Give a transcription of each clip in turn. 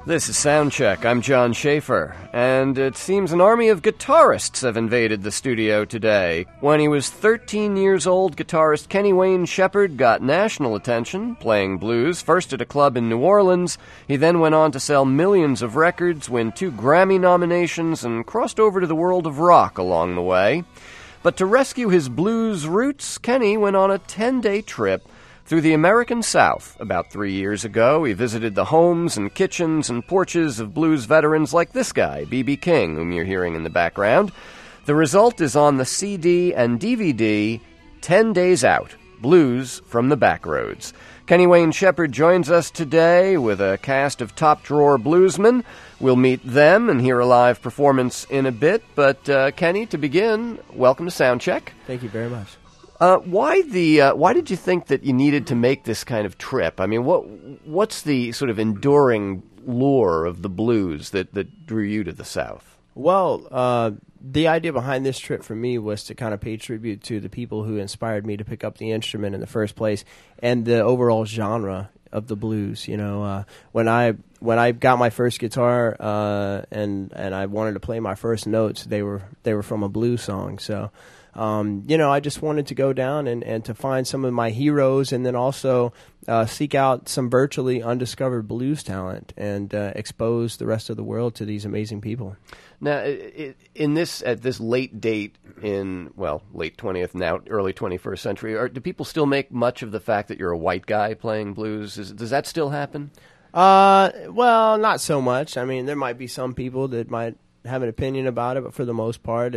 This is Soundcheck. I'm John Schaefer, and it seems an army of guitarists have invaded the studio today. When he was 13 years old, guitarist Kenny Wayne Shepherd got national attention, playing blues, first at a club in New Orleans. He then went on to sell millions of records, win 2 Grammy nominations, and crossed over to the world of rock along the way. But to rescue his blues roots, Kenny went on a 10-day trip through the American South. About 3 years ago, he visited the homes and kitchens and porches of blues veterans like this guy, B.B. King, whom you're hearing in the background. The result is on the CD and DVD, 10 Days Out, Blues from the Backroads. Kenny Wayne Shepherd joins us today with a cast of top-drawer bluesmen. We'll meet them and hear a live performance in a bit, but Kenny, to begin, welcome to Soundcheck. Thank you very much. Why did you think that you needed to make this kind of trip? I mean, what's the sort of enduring lure of the blues that drew you to the South? Well, the idea behind this trip for me was to kind of pay tribute to the people who inspired me to pick up the instrument in the first place and the overall genre of the blues. You know, when I got my first guitar and I wanted to play my first notes, they were from a blues song. So. I just wanted to go down and to find some of my heroes and then also seek out some virtually undiscovered blues talent and expose the rest of the world to these amazing people. Now, at this late date in, late 20th, now early 21st century, do people still make much of the fact that you're a white guy playing blues? Does that still happen? Well, not so much. I mean, there might be some people that might have an opinion about it, but for the most part,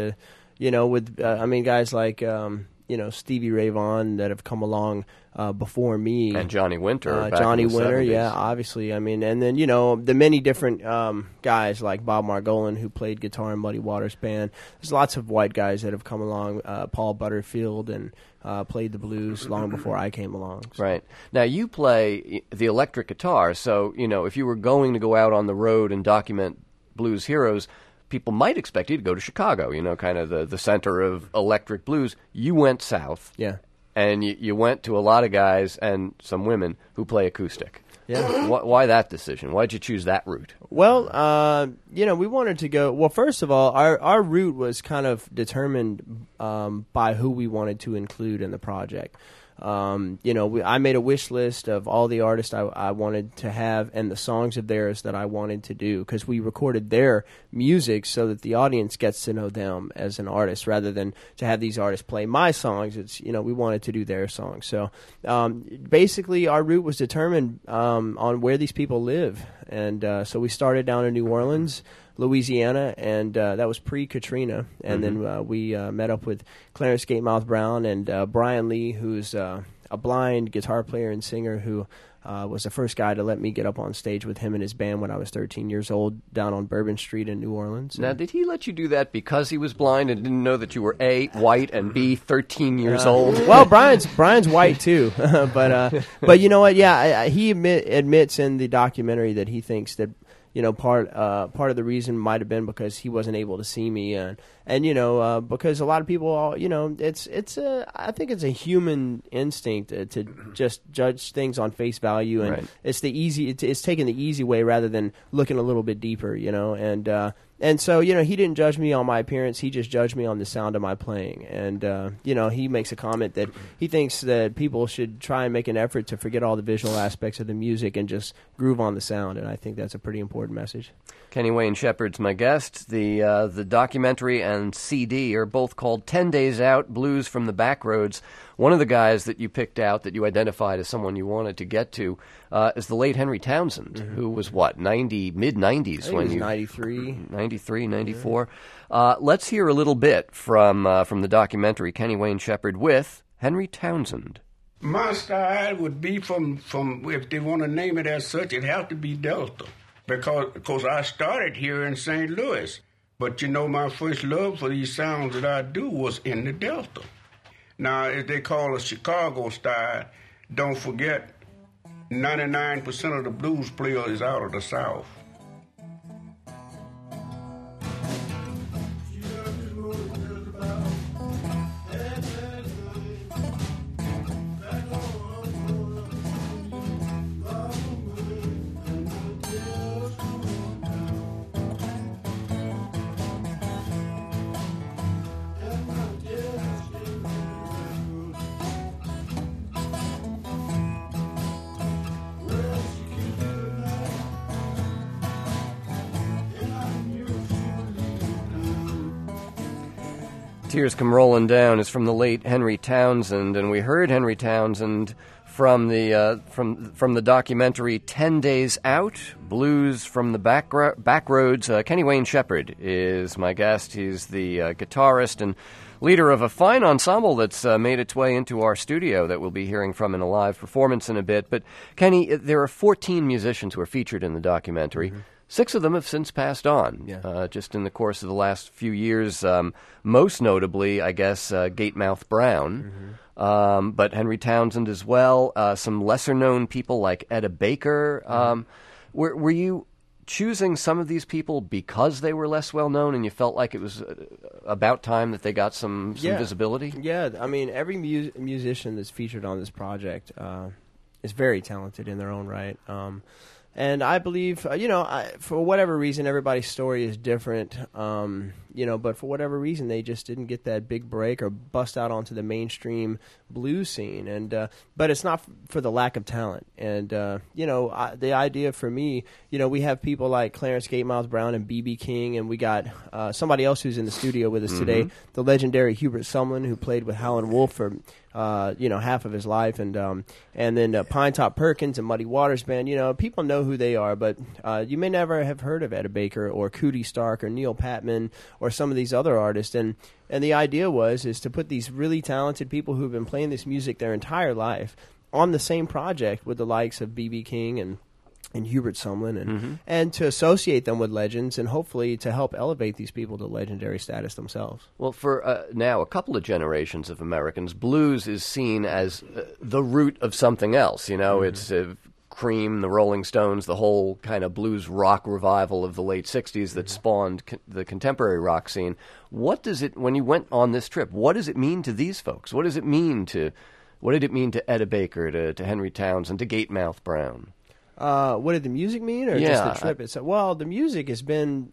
guys like, Stevie Ray Vaughan that have come along before me. And Johnny Winter. Johnny Winter, 70s. yeah, obviously. I mean, and then, the many different guys like Bob Margolin who played guitar in Muddy Waters Band. There's lots of white guys that have come along, Paul Butterfield, and played the blues long before I came along. So. Right. Now, you play the electric guitar, so, if you were going to go out on the road and document blues heroes, people might expect you to go to Chicago, kind of the center of electric blues. You went south. Yeah. And you went to a lot of guys and some women who play acoustic. Yeah. Why that decision? Why'd you choose that route? Well, we wanted to go... Well, first of all, our route was kind of determined by who we wanted to include in the project. I made a wish list of all the artists I wanted to have and the songs of theirs that I wanted to do because we recorded their music so that the audience gets to know them as an artist rather than to have these artists play my songs. It's, we wanted to do their songs. So basically our route was determined on where these people live. And so we started down in New Orleans, Louisiana, and that was pre-Katrina. And then we met up with Clarence Gatemouth Brown and Brian Lee, who's a blind guitar player and singer who was the first guy to let me get up on stage with him and his band when I was 13 years old down on Bourbon Street in New Orleans. Now, did he let you do that because he was blind and didn't know that you were A, white, and B, 13 years old? Well, Brian's white too, but you know what? Yeah, he admits in the documentary that he thinks that part of the reason might have been because he wasn't able to see me, and because a lot of people, I think it's a human instinct to just judge things on face value, and right. It's taking the easy way rather than looking a little bit deeper, and so, he didn't judge me on my appearance. He just judged me on the sound of my playing. And, he makes a comment that he thinks that people should try and make an effort to forget all the visual aspects of the music and just groove on the sound. And I think that's a pretty important message. Kenny Wayne Shepherd's my guest. The documentary and CD are both called 10 Days Out, Blues from the Backroads. One of the guys that you picked out that you identified as someone you wanted to get to is the late Henry Townsend, who was, mid-90s? When he was 93. 93, 94. Yeah. Let's hear a little bit from the documentary Kenny Wayne Shepherd with Henry Townsend. My style would be from if they want to name it as such, it'd have to be Delta. Because I started here in St. Louis. But my first love for these sounds that I do was in the Delta. Now, if they call it Chicago style, don't forget 99% of the blues player is out of the South. Tears Come Rolling Down is from the late Henry Townsend, and we heard Henry Townsend from the documentary 10 Days Out, Blues from the Backroads. Kenny Wayne Shepherd is my guest. He's the guitarist and leader of a fine ensemble that's made its way into our studio that we'll be hearing from in a live performance in a bit. But, Kenny, there are 14 musicians who are featured in the documentary. Mm-hmm. 6 of them have since passed on, just in the course of the last few years, most notably, I guess, Gatemouth Brown, but Henry Townsend as well, some lesser-known people like Etta Baker. Were you choosing some of these people because they were less well-known and you felt like it was about time that they got some visibility? Yeah, I mean, every musician that's featured on this project is very talented in their own right. And I believe, for whatever reason, everybody's story is different, but for whatever reason, they just didn't get that big break or bust out onto the mainstream blues scene. And but it's not for the lack of talent. And, the idea for me, we have people like Clarence Gatemouth Brown and B.B. King, and we got somebody else who's in the studio with us today, the legendary Hubert Sumlin, who played with Howlin' Wolf for half of his life, and then Pine Top Perkins and Muddy Waters Band. People know who they are, but you may never have heard of Etta Baker or Cootie Stark or Neil Patman or some of these other artists. And the idea is to put these really talented people who've been playing this music their entire life on the same project with the likes of B.B. King and Hubert Sumlin, and to associate them with legends and hopefully to help elevate these people to legendary status themselves. Well, for now a couple of generations of Americans, blues is seen as the root of something else. It's Cream, the Rolling Stones, the whole kind of blues rock revival of the late 60s that spawned the contemporary rock scene. What does it, when you went on this trip, what does it mean to these folks? What did it mean to Etta Baker, to Henry Townsend, to Gatemouth Brown? What did the music mean, or just the trip? The music has been.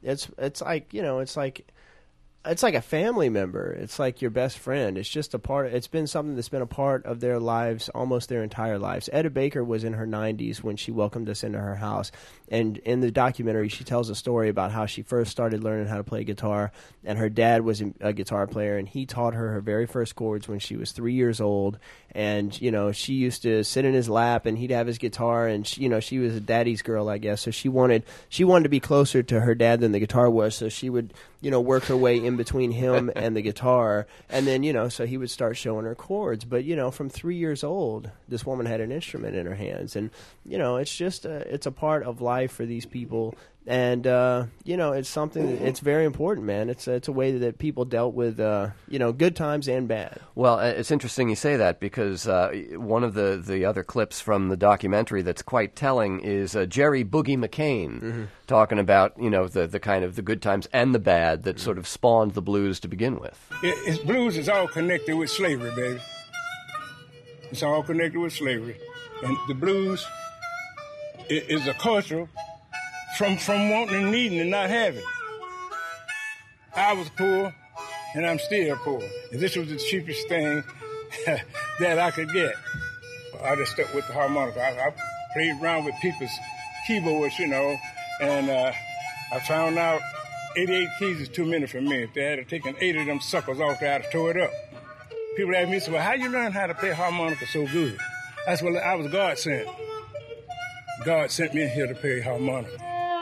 It's like a family member. It's like your best friend. It's just a part. It's been something that's been a part of their lives, almost their entire lives. Etta Baker was in her 90s when she welcomed us into her house, and in the documentary, she tells a story about how she first started learning how to play guitar, and her dad was a guitar player, and he taught her very first chords when she was 3 years old. And she used to sit in his lap, and he'd have his guitar, and she was a daddy's girl, I guess. So she wanted to be closer to her dad than the guitar was. So she would work her way in between him and the guitar, and then so he would start showing her chords. But from 3 years old, this woman had an instrument in her hands, and it's just it's a part of life for these people. And it's something it's very important, man. It's a way that people dealt with good times and bad. Well, it's interesting you say that, because one of the other clips from the documentary that's quite telling is Jerry Boogie McCain talking about the kind of the good times and the bad that sort of spawned the blues to begin with. Blues is all connected with slavery, baby. It's all connected with slavery, and the blues is a culture. From wanting and needing and not having. I was poor, and I'm still poor. And this was the cheapest thing that I could get. I just stuck with the harmonica. I played around with people's keyboards, and I found out 88 keys is too many for me. If they had taken 8 of them suckers off, they had to tore it up. People ask me, well, how you learn how to play harmonica so good? I said, well, I was God sent. God sent me in here to play harmonica.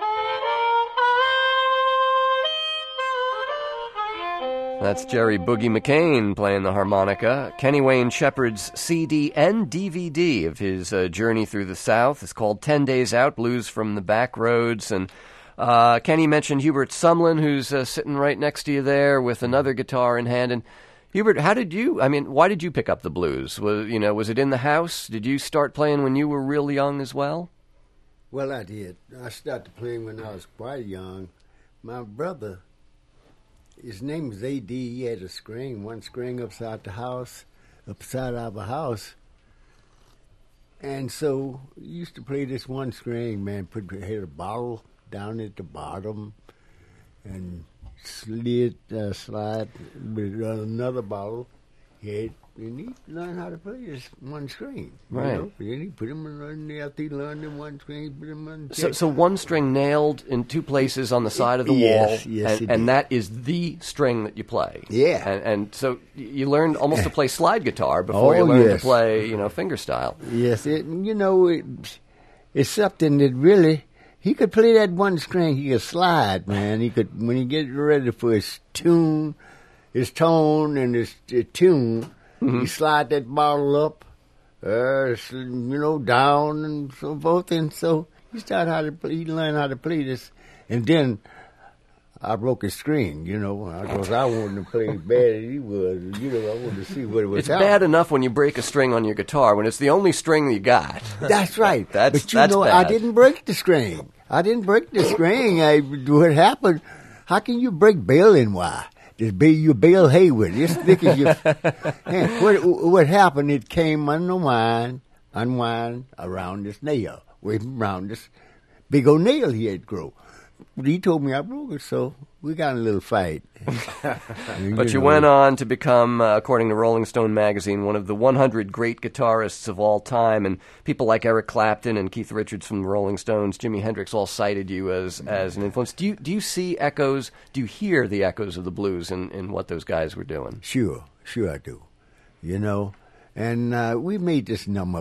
That's Jerry Boogie McCain playing the harmonica. Kenny Wayne Shepherd's CD and DVD of his journey through the South is called 10 Days Out, Blues from the Backroads. And Kenny mentioned Hubert Sumlin, who's sitting right next to you there with another guitar in hand. And Hubert, why did you pick up the blues? Was it in the house? Did you start playing when you were real young as well? Well, I did. I started playing when I was quite young. My brother, his name was A.D. He had one string upside our house. And so he used to play this one string, man, had a bottle down at the bottom and slide with another bottle. He had need to learn how to play this one string. Right. You know? Then he put him in there after he learned the one string, put him on So one string nailed in two places on the side of the Yes, wall, yes, and that is the string that you play. Yeah. And so you learned almost to play slide guitar before you learned to play, fingerstyle. Yes, it's something that really, he could play that one string, he could slide, man. He could, when he gets ready for his tune, his tone and his tune, he slide that bottle up, down and so forth. And so he learned how to play this. And then I broke his string, because I wanted to play as bad as he was. I wanted to see what it was. It's bad enough when you break a string on your guitar, when it's the only string you got. That's right. That's bad. I didn't break the string. What happened, how can you break baling wire? You bale hay with it. It's thick as your hand. What happened, it came unwind around this nail, around this big old nail he had grown. But he told me I broke it, so we got in a little fight. But you went on to become, according to Rolling Stone magazine, one of the 100 great guitarists of all time, and people like Eric Clapton and Keith Richards from the Rolling Stones, Jimi Hendrix, all cited you as an influence. Do you see echoes? Do you hear the echoes of the blues in what those guys were doing? Sure I do. And we made this number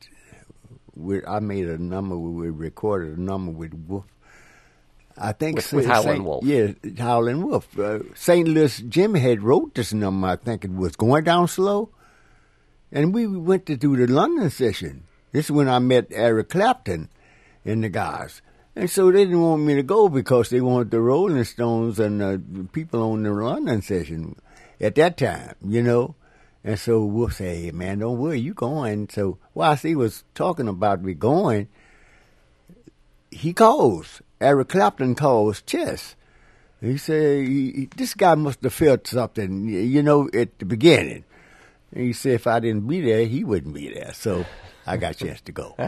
I made a number. We recorded a number with Wolf. I think with Howlin' Wolf. Yeah, Howlin' Wolf. St. Louis Jimmy had wrote this number. I think it was Going Down Slow, and we went to do the London session. This is when I met Eric Clapton and the guys, and so they didn't want me to go because they wanted the Rolling Stones and the people on the London session at that time, And so Wolf said, "Hey man, don't worry, you going." So whilst he was talking about me going, Eric Clapton calls Chess. He said, this guy must have felt something, at the beginning. And he said if I didn't be there, he wouldn't be there. So I got a chance to go.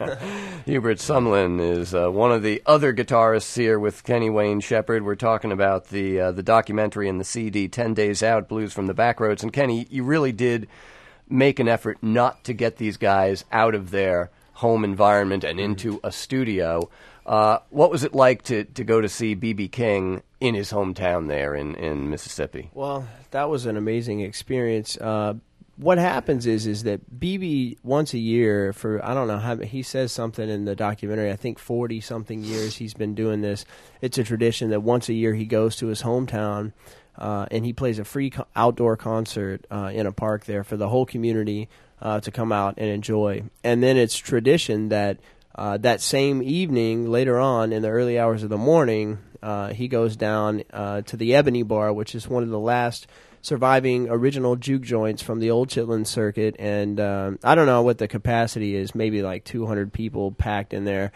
Hubert Sumlin is one of the other guitarists here with Kenny Wayne Shepherd. We're talking about the documentary and the CD, 10 Days Out, Blues from the Backroads. And Kenny, you really did make an effort not to get these guys out of their home environment and into a studio. What was it like to go to see B.B. King in his hometown there in Mississippi? Well, that was an amazing experience. What happens is that B.B. once a year for, I don't know how, he says something in the documentary, I think 40-something years he's been doing this. It's a tradition that once a year he goes to his hometown and he plays a free outdoor concert in a park there for the whole community to come out and enjoy. And then it's tradition that that same evening, later on in the early hours of the morning, he goes down to the Ebony Bar, which is one of the last surviving original juke joints from the old Chitlin circuit. And I don't know what the capacity is, maybe like 200 people packed in there.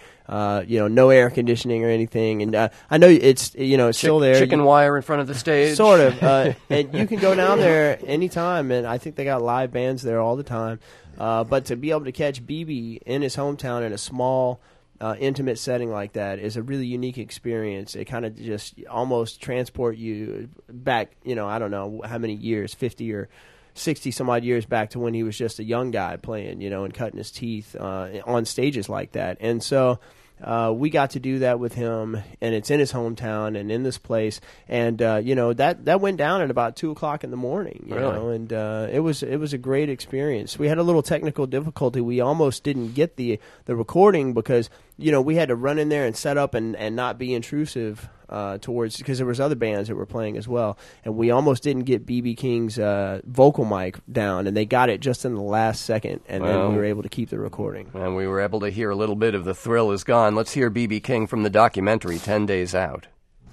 No air conditioning or anything. And I know it's still there. Chicken wire in front of the stage. Sort of. And you can go down there anytime, and I think they got live bands there all the time. But to be able to catch BB in his hometown in a small, intimate setting like that is a really unique experience. It kind of just almost transport you back, I don't know how many years, 50 or 60 some odd years back to when he was just a young guy playing, and cutting his teeth on stages like that. And so we got to do that with him, and it's in his hometown and in this place. And that went down at about 2:00 in the morning. You know, and it was a great experience. We had a little technical difficulty. We almost didn't get the recording because we had to run in there and set up and not be intrusive towards, because there was other bands that were playing as well, and we almost didn't get B.B. King's vocal mic down, and they got it just in the last second, and then we were able to keep the recording. And we were able to hear a little bit of The Thrill Is Gone. Let's hear B.B. King from the documentary 10 Days Out.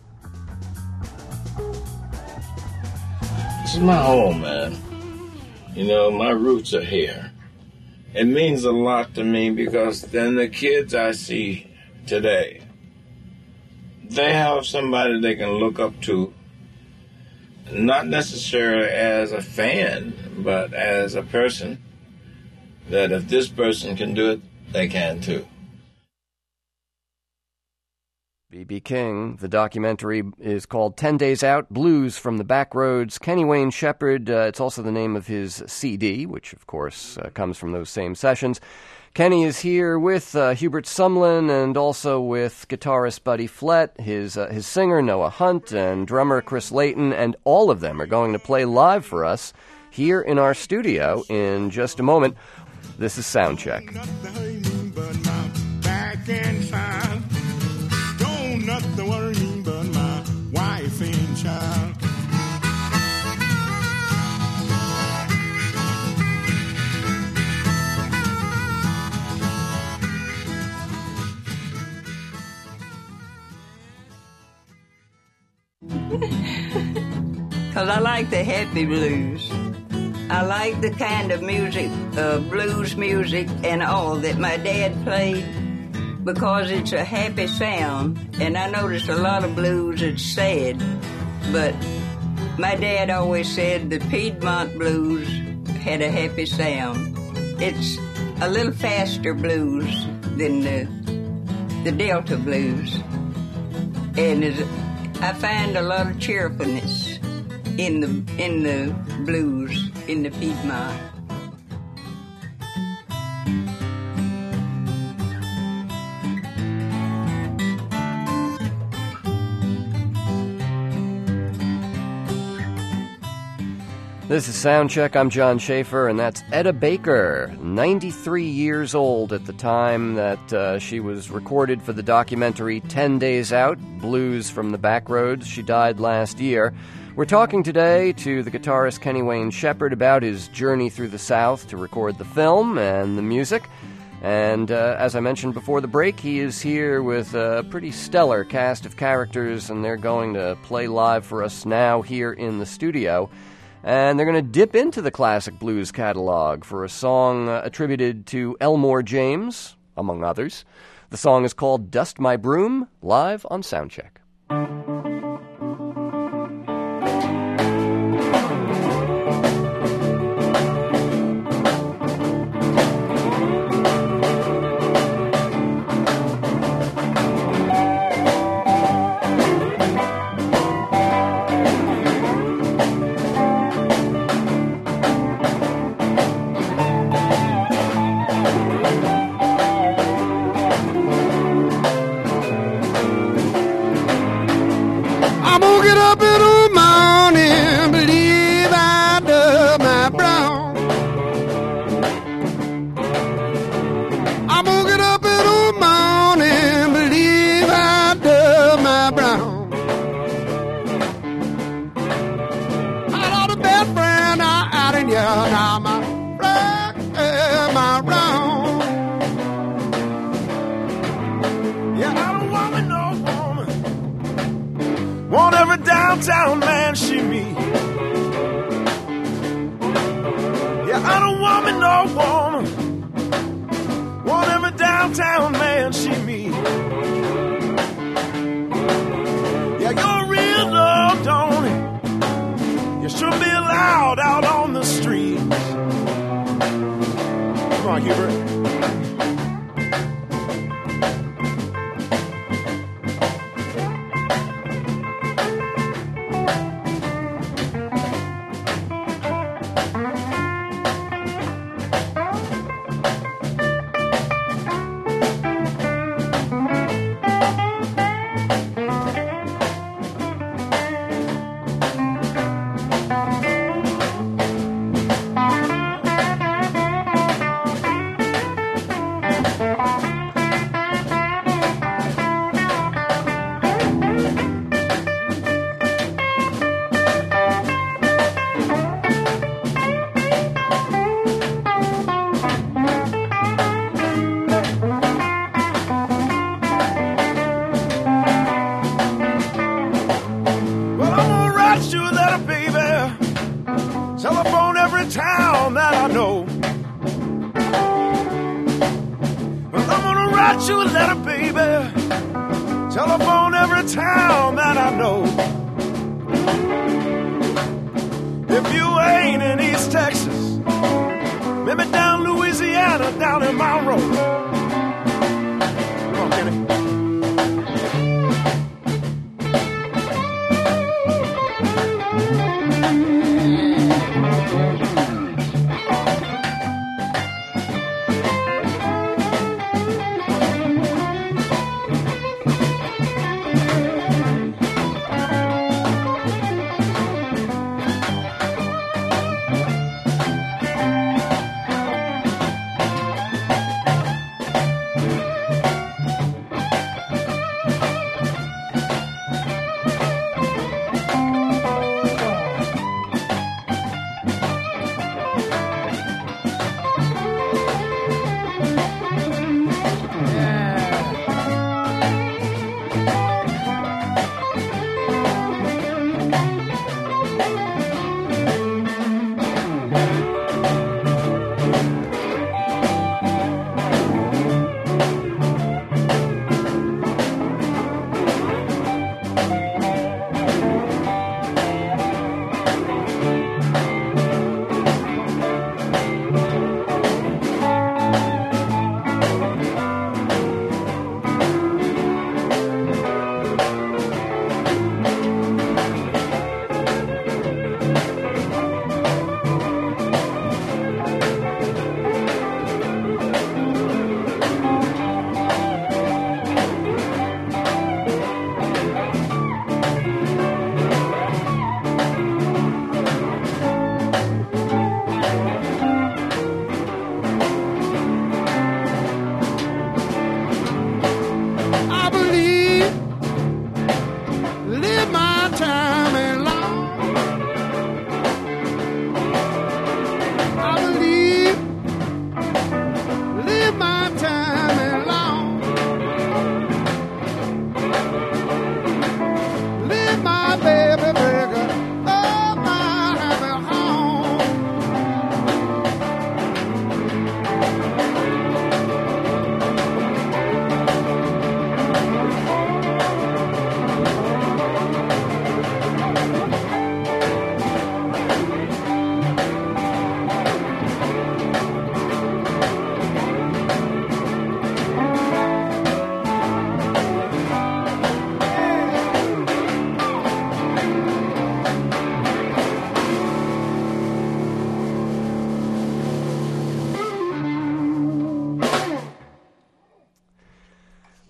This is my home, man. My roots are here. It means a lot to me because then the kids I see today, they have somebody they can look up to, not necessarily as a fan, but as a person, that if this person can do it, they can too. B.B. King. The documentary is called 10 Days Out, Blues from the Backroads. Kenny Wayne Shepherd, it's also the name of his CD, which, of course, comes from those same sessions. Kenny is here with Hubert Sumlin and also with guitarist Buddy Flett, his singer Noah Hunt, and drummer Chris Layton, and all of them are going to play live for us here in our studio in just a moment. This is Soundcheck. Nothing worry me but my wife and child. Because I like the happy blues. I like the kind of music, blues music and all that my dad played, because it's a happy sound, and I noticed a lot of blues it's sad, but my dad always said the Piedmont blues had a happy sound. It's a little faster blues than the Delta blues, and I find a lot of cheerfulness in the blues in the Piedmont. This is Soundcheck. I'm John Schaefer, and that's Etta Baker, 93 years old at the time that she was recorded for the documentary 10 Days Out, Blues from the Backroads. She died last year. We're talking today to the guitarist Kenny Wayne Shepherd about his journey through the South to record the film and the music. And as I mentioned before the break, he is here with a pretty stellar cast of characters, and they're going to play live for us now here in the studio. And they're going to dip into the classic blues catalog for a song attributed to Elmore James, among others. The song is called Dust My Broom, live on Soundcheck. Downtown man, she me. Yeah, I don't want me no woman. Want every downtown man, she me. Yeah, you're real love, don't it? You shouldn't be allowed out on the street. Come on, Hubert.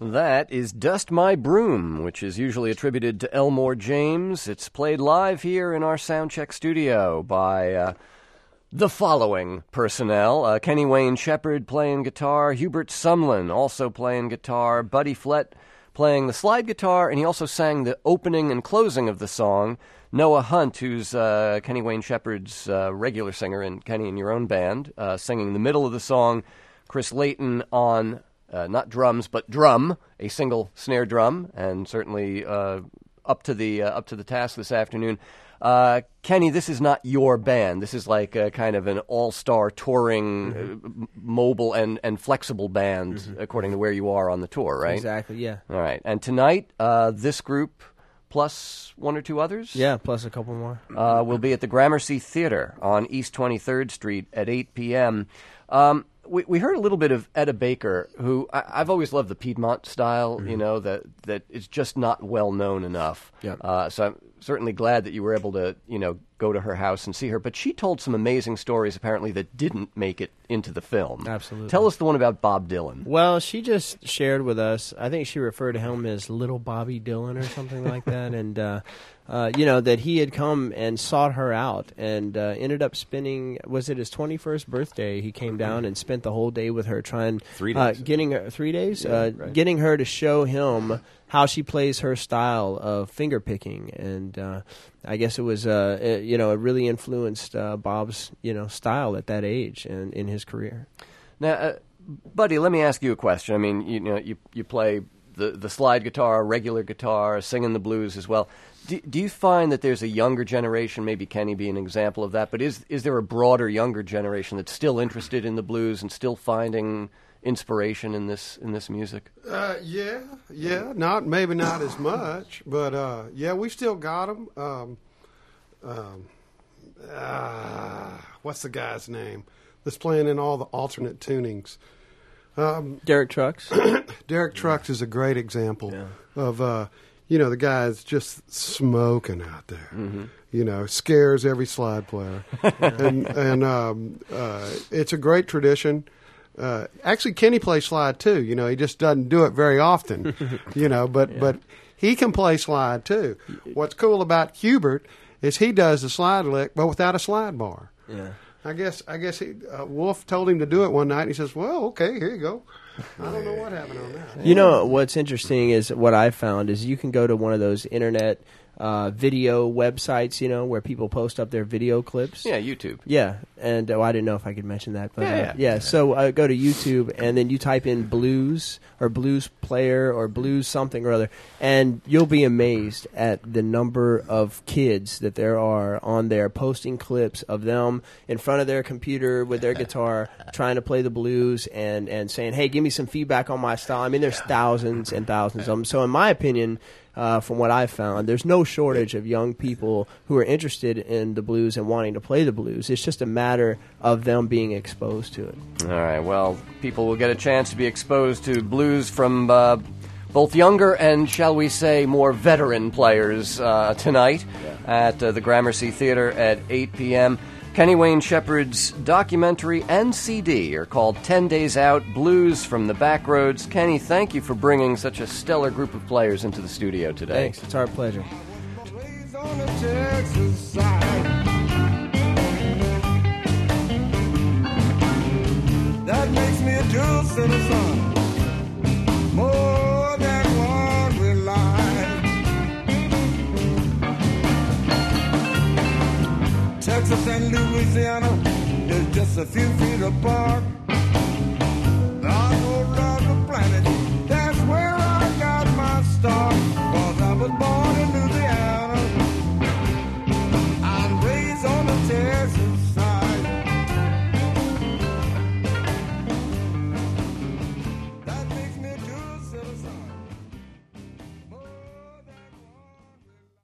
That is Dust My Broom, which is usually attributed to Elmore James. It's played live here in our Soundcheck studio by the following personnel. Kenny Wayne Shepherd playing guitar, Hubert Sumlin also playing guitar, Buddy Flett playing the slide guitar, and he also sang the opening and closing of the song. Noah Hunt, who's Kenny Wayne Shepherd's regular singer in Kenny and Your Own Band, singing the middle of the song. Chris Layton on not drums, but drum, a single snare drum, and certainly up to the task this afternoon. Kenny, this is not your band. This is like a kind of an all-star touring, mobile and flexible band, according to where you are on the tour, right? Exactly, yeah. All right. And tonight, this group, plus one or two others? Yeah, plus a couple more. Will be at the Gramercy Theater on East 23rd Street at 8 p.m. We heard a little bit of Etta Baker, who I've always loved the Piedmont style, you know, that is just not well known enough. Yeah. So I'm certainly glad that you were able to, you know, go to her house and see her. But she told some amazing stories, apparently, that didn't make it into the film. Absolutely. Tell us the one about Bob Dylan. Well, she just shared with us, I think she referred to him as Little Bobby Dylan or something like that, and you know, that he had come and sought her out and ended up spending, was it his 21st birthday? He came down and spent the whole day with her trying, 3 days. Getting her, 3 days? Yeah, right. Getting her to show him how she plays her style of finger picking, and I guess it was, you know, it really influenced Bob's, you know, style at that age and in his career. Now, Buddy, let me ask you a question. I mean, you know, you play the slide guitar, regular guitar, singing the blues as well. Do you find that there's a younger generation, maybe Kenny be an example of that, but is there a broader younger generation that's still interested in the blues and still finding inspiration in this music? Yeah. Maybe not as much, but yeah, we still got them. What's the guy's name that's playing in all the alternate tunings? Derek Trucks. Derek Trucks is a great example of you know, the guy's just smoking out there. You know, scares every slide player, and it's a great tradition. Actually, Kenny plays slide too. You know, he just doesn't do it very often. You know, but he can play slide too. What's cool about Hubert is he does the slide lick, but without a slide bar. Yeah. I guess Wolf told him to do it one night, and he says, well, okay, here you go. I don't know what happened on that. You know, what's interesting is what I found is you can go to one of those internet video websites, you know, where people post up their video clips. Yeah, YouTube. Yeah, and I didn't know if I could mention that. But, Yeah. So go to YouTube, and then you type in blues or blues player or blues something or other, and you'll be amazed at the number of kids that there are on there posting clips of them in front of their computer with their guitar trying to play the blues and saying, hey, give me some feedback on my style. I mean, there's thousands and thousands of them. So in my opinion, from what I've found, there's no shortage of young people who are interested in the blues and wanting to play the blues. It's just a matter of them being exposed to it. All right, well, people will get a chance to be exposed to blues from both younger and, shall we say, more veteran players tonight at the Gramercy Theater at 8 p.m. Kenny Wayne Shepherd's documentary and CD are called 10 Days Out, Blues from the Backroads. Kenny, thank you for bringing such a stellar group of players into the studio today. Thanks. It's our pleasure. That makes me a true citizen, more than one real life. Texas and Louisiana is just a few feet apart.